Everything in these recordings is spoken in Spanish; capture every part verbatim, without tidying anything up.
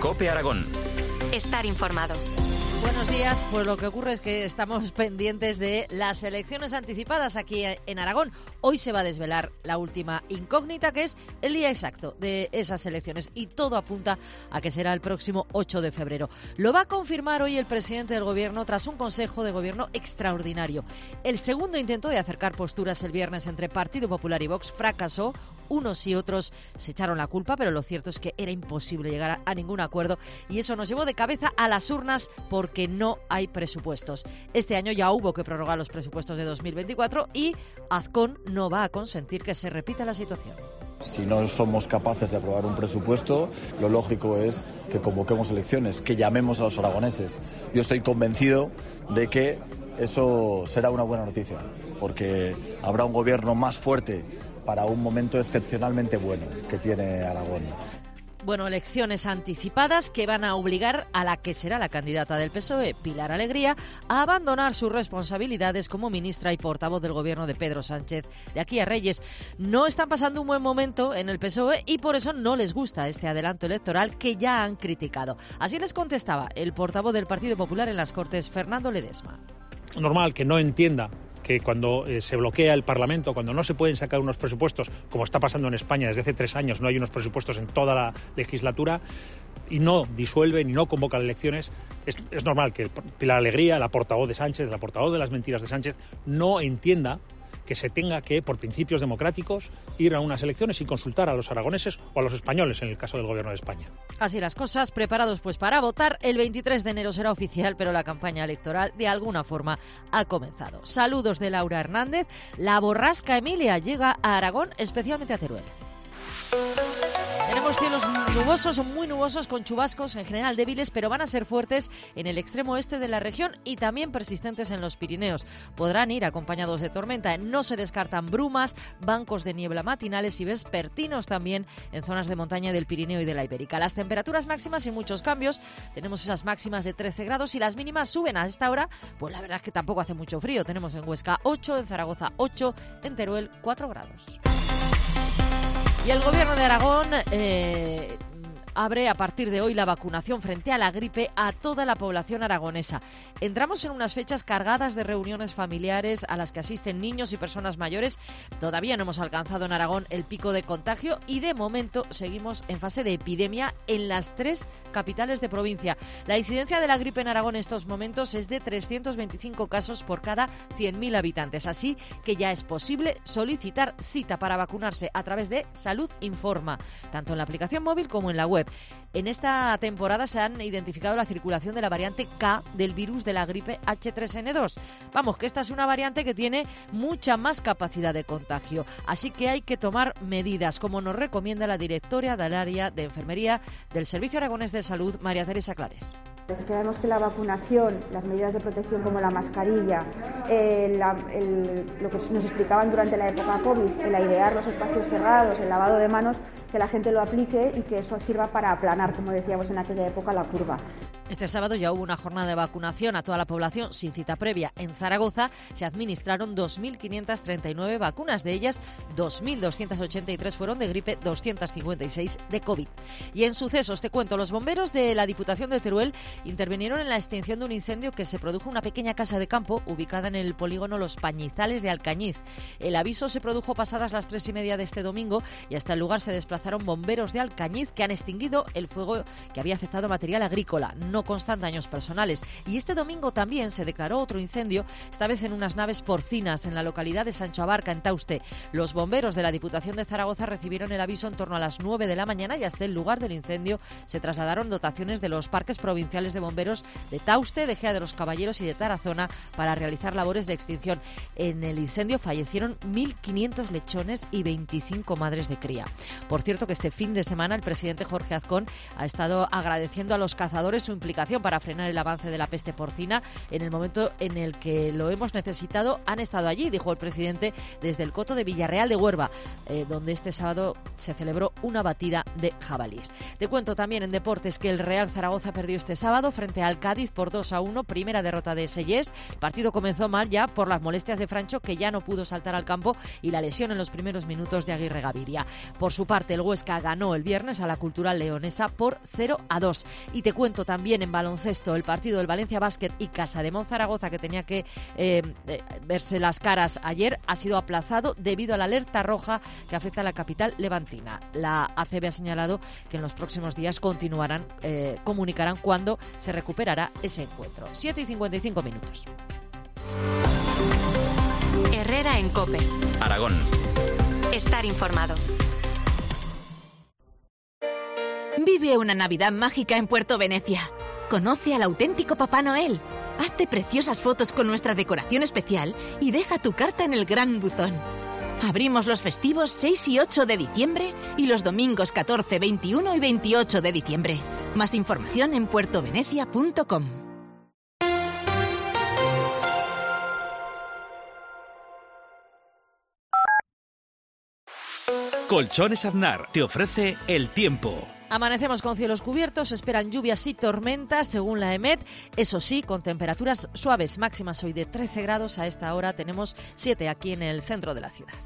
COPE Aragón. Estar informado. Buenos días. Pues lo que ocurre es que estamos pendientes de las elecciones anticipadas aquí en Aragón. Hoy se va a desvelar la última incógnita, que es el día exacto de esas elecciones, y todo apunta a que será el próximo ocho de febrero. Lo va a confirmar hoy el presidente del Gobierno tras un Consejo de Gobierno extraordinario. El segundo intento de acercar posturas el viernes entre Partido Popular y Vox fracasó. Unos y otros se echaron la culpa, pero lo cierto es que era imposible llegar a, a ningún acuerdo, y eso nos llevó de cabeza a las urnas porque no hay presupuestos. Este año ya hubo que prorrogar los presupuestos de dos mil veinticuatro y Azcón no va a consentir que se repita la situación. Si no somos capaces de aprobar un presupuesto, lo lógico es que convoquemos elecciones, que llamemos a los aragoneses. Yo estoy convencido de que eso será una buena noticia, porque habrá un gobierno más fuerte para un momento excepcionalmente bueno que tiene Aragón. Bueno, elecciones anticipadas que van a obligar a la que será la candidata del P S O E, Pilar Alegría, a abandonar sus responsabilidades como ministra y portavoz del gobierno de Pedro Sánchez de aquí a Reyes. No están pasando un buen momento en el P S O E y por eso no les gusta este adelanto electoral que ya han criticado. Así les contestaba el portavoz del Partido Popular en las Cortes, Fernando Ledesma. Es normal que no entienda que cuando eh, se bloquea el Parlamento, cuando no se pueden sacar unos presupuestos, como está pasando en España desde hace tres años, no hay unos presupuestos en toda la legislatura, y no disuelven y no convocan elecciones, es, es normal que Pilar Alegría, la portavoz de Sánchez, la portavoz de las mentiras de Sánchez, no entienda que se tenga que, por principios democráticos, ir a unas elecciones sin consultar a los aragoneses o a los españoles, en el caso del Gobierno de España. Así las cosas, preparados pues para votar. El veintitrés de enero será oficial, pero la campaña electoral de alguna forma ha comenzado. Saludos de Laura Hernández. La borrasca Emilia llega a Aragón, especialmente a Teruel. Tenemos cielos nubosos o muy nubosos con chubascos en general débiles, pero van a ser fuertes en el extremo este de la región y también persistentes en los Pirineos. Podrán ir acompañados de tormenta. No se descartan brumas, bancos de niebla matinales y vespertinos también en zonas de montaña del Pirineo y de la Ibérica. Las temperaturas máximas sin muchos cambios. Tenemos esas máximas de trece grados y las mínimas suben a esta hora. Pues la verdad es que tampoco hace mucho frío. Tenemos en Huesca ocho, en Zaragoza ocho, en Teruel cuatro grados. Y el Gobierno de Aragón eh, abre a partir de hoy la vacunación frente a la gripe a toda la población aragonesa. Entramos en unas fechas cargadas de reuniones familiares a las que asisten niños y personas mayores. Todavía no hemos alcanzado en Aragón el pico de contagio y de momento seguimos en fase de epidemia en las tres capitales de provincia. La incidencia de la gripe en Aragón en estos momentos es de trescientos veinticinco casos por cada cien mil habitantes. Así que ya es posible solicitar cita para vacunarse a través de Salud Informa, tanto en la aplicación móvil como en la web. En esta temporada se han identificado la circulación de la variante K del virus de la gripe H tres N dos. Vamos, que esta es una variante que tiene mucha más capacidad de contagio. Así que hay que tomar medidas, como nos recomienda la directora del área de enfermería del Servicio Aragonés de Salud, María Teresa Clares. Creemos que la vacunación, las medidas de protección como la mascarilla, eh, la, el, lo que nos explicaban durante la época COVID, el airear los espacios cerrados, el lavado de manos, que la gente lo aplique y que eso sirva para aplanar, como decíamos en aquella época, la curva. Este sábado ya hubo una jornada de vacunación a toda la población sin cita previa. En Zaragoza se administraron dos mil quinientas treinta y nueve vacunas, de ellas dos mil doscientas ochenta y tres fueron de gripe, doscientas cincuenta y seis de COVID. Y en sucesos, te cuento, los bomberos de la Diputación de Teruel intervinieron en la extinción de un incendio que se produjo en una pequeña casa de campo ubicada en el polígono Los Pañizales de Alcañiz. El aviso se produjo pasadas las tres y media de este domingo y hasta el lugar se desplazaron bomberos de Alcañiz que han extinguido el fuego que había afectado material agrícola. No constan daños personales. Y este domingo también se declaró otro incendio, esta vez en unas naves porcinas en la localidad de Sancho Abarca, en Tauste. Los bomberos de la Diputación de Zaragoza recibieron el aviso en torno a las nueve de la mañana y hasta el lugar del incendio se trasladaron dotaciones de los parques provinciales de bomberos de Tauste, de Gea de los Caballeros y de Tarazona para realizar labores de extinción. En el incendio fallecieron mil quinientos lechones y veinticinco madres de cría. Por cierto, que este fin de semana el presidente Jorge Azcón ha estado agradeciendo a los cazadores su implicación complicación para frenar el avance de la peste porcina. En el momento en el que lo hemos necesitado, han estado allí, dijo el presidente, desde el coto de Villarreal de Huerva, eh, donde este sábado se celebró una batida de jabalís. Te cuento también en deportes que el Real Zaragoza perdió este sábado frente al Cádiz por dos a uno, primera derrota de Sellés. El partido comenzó mal ya por las molestias de Francho, que ya no pudo saltar al campo, y la lesión en los primeros minutos de Aguirre Gaviria. Por su parte, el Huesca ganó el viernes a la Cultural Leonesa por cero a dos. Y te cuento también en baloncesto el partido del Valencia Basket y Casademont Zaragoza, que tenía que eh, verse las caras ayer, ha sido aplazado debido a la alerta roja que afecta a la capital levantina. La A C B ha señalado que en los próximos días continuarán, eh, comunicarán cuándo se recuperará ese encuentro. siete y cincuenta y cinco minutos. Herrera en COPE. Aragón. Estar informado. Vive una Navidad mágica en Puerto Venecia. Conoce al auténtico Papá Noel. Hazte preciosas fotos con nuestra decoración especial y deja tu carta en el gran buzón. Abrimos los festivos seis y ocho de diciembre y los domingos catorce, veintiuno y veintiocho de diciembre. Más información en puerto venecia punto com. Colchones Aznar te ofrece el tiempo. Amanecemos con cielos cubiertos, esperan lluvias y tormentas según la EMET, eso sí, con temperaturas suaves, máximas hoy de trece grados, a esta hora tenemos siete aquí en el centro de la ciudad.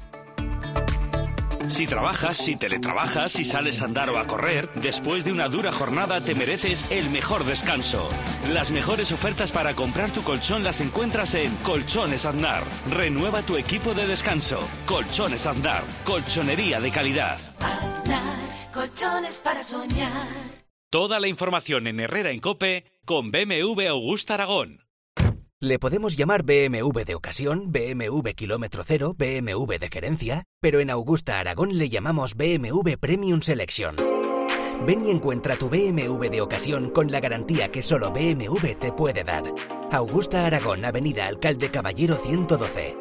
Si trabajas, si teletrabajas, si sales a andar o a correr, después de una dura jornada te mereces el mejor descanso. Las mejores ofertas para comprar tu colchón las encuentras en Colchones Aznar. Renueva tu equipo de descanso. Colchones Aznar, colchonería de calidad. Aznar, colchones para soñar. Toda la información en Herrera en COPE con B M W Augusta Aragón. Le podemos llamar B M W de ocasión, B M W kilómetro cero, B M W de gerencia, pero en Augusta Aragón le llamamos B M W Premium Selection. Ven y encuentra tu B M W de ocasión con la garantía que solo B M W te puede dar. Augusta Aragón, Avenida Alcalde Caballero ciento doce.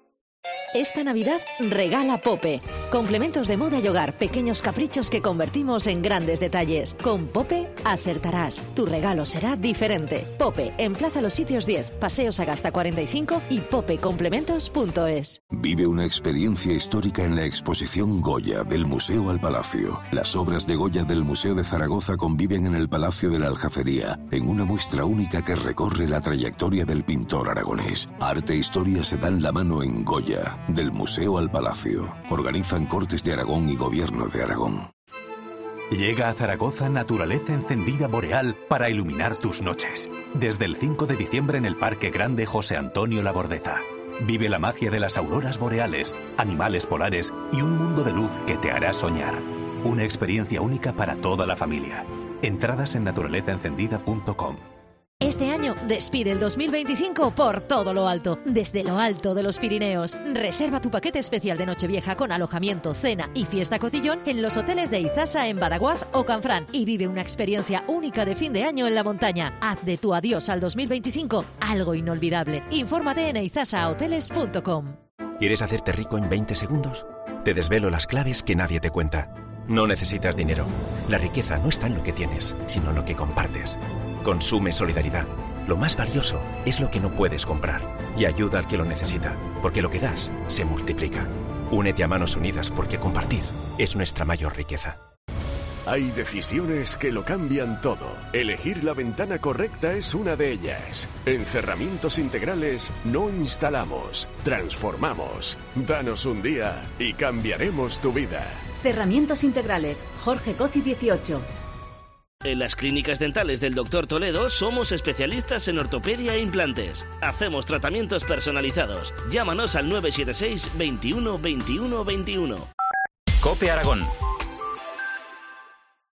Esta Navidad regala Pope. Complementos de moda y hogar, pequeños caprichos que convertimos en grandes detalles. Con Pope acertarás. Tu regalo será diferente. Pope, en Plaza Los Sitios diez, Paseo Sagasta cuarenta y cinco y pope complementos punto es. Vive una experiencia histórica en la exposición Goya del Museo al Palacio. Las obras de Goya del Museo de Zaragoza conviven en el Palacio de la Aljafería, en una muestra única que recorre la trayectoria del pintor aragonés. Arte e historia se dan la mano en Goya, del Museo al Palacio. Organizan Cortes de Aragón y Gobierno de Aragón. Llega a Zaragoza Naturaleza Encendida Boreal para iluminar tus noches. Desde el cinco de diciembre en el Parque Grande José Antonio Labordeta. Vive la magia de las auroras boreales, animales polares y un mundo de luz que te hará soñar. Una experiencia única para toda la familia. Entradas en naturaleza encendida punto com. Este año despide el dos mil veinticinco por todo lo alto, desde lo alto de los Pirineos. Reserva tu paquete especial de Nochevieja con alojamiento, cena y fiesta cotillón en los hoteles de Izasa en Badaguás o Canfrán y vive una experiencia única de fin de año en la montaña. Haz de tu adiós al dos mil veinticinco algo inolvidable. Infórmate en izasa hoteles punto com. ¿Quieres hacerte rico en veinte segundos? Te desvelo las claves que nadie te cuenta. No necesitas dinero. La riqueza no está en lo que tienes, sino en lo que compartes. Consume solidaridad. Lo más valioso es lo que no puedes comprar. Y ayuda al que lo necesita, porque lo que das se multiplica. Únete a Manos Unidas porque compartir es nuestra mayor riqueza. Hay decisiones que lo cambian todo. Elegir la ventana correcta es una de ellas. En Cerramientos Integrales no instalamos, transformamos. Danos un día y cambiaremos tu vida. Cerramientos Integrales, Jorge Coci dieciocho. En las clínicas dentales del doctor Toledo somos especialistas en ortopedia e implantes. Hacemos tratamientos personalizados. Llámanos al nueve siete seis, veintiuno, veintiuno, veintiuno. COPE Aragón.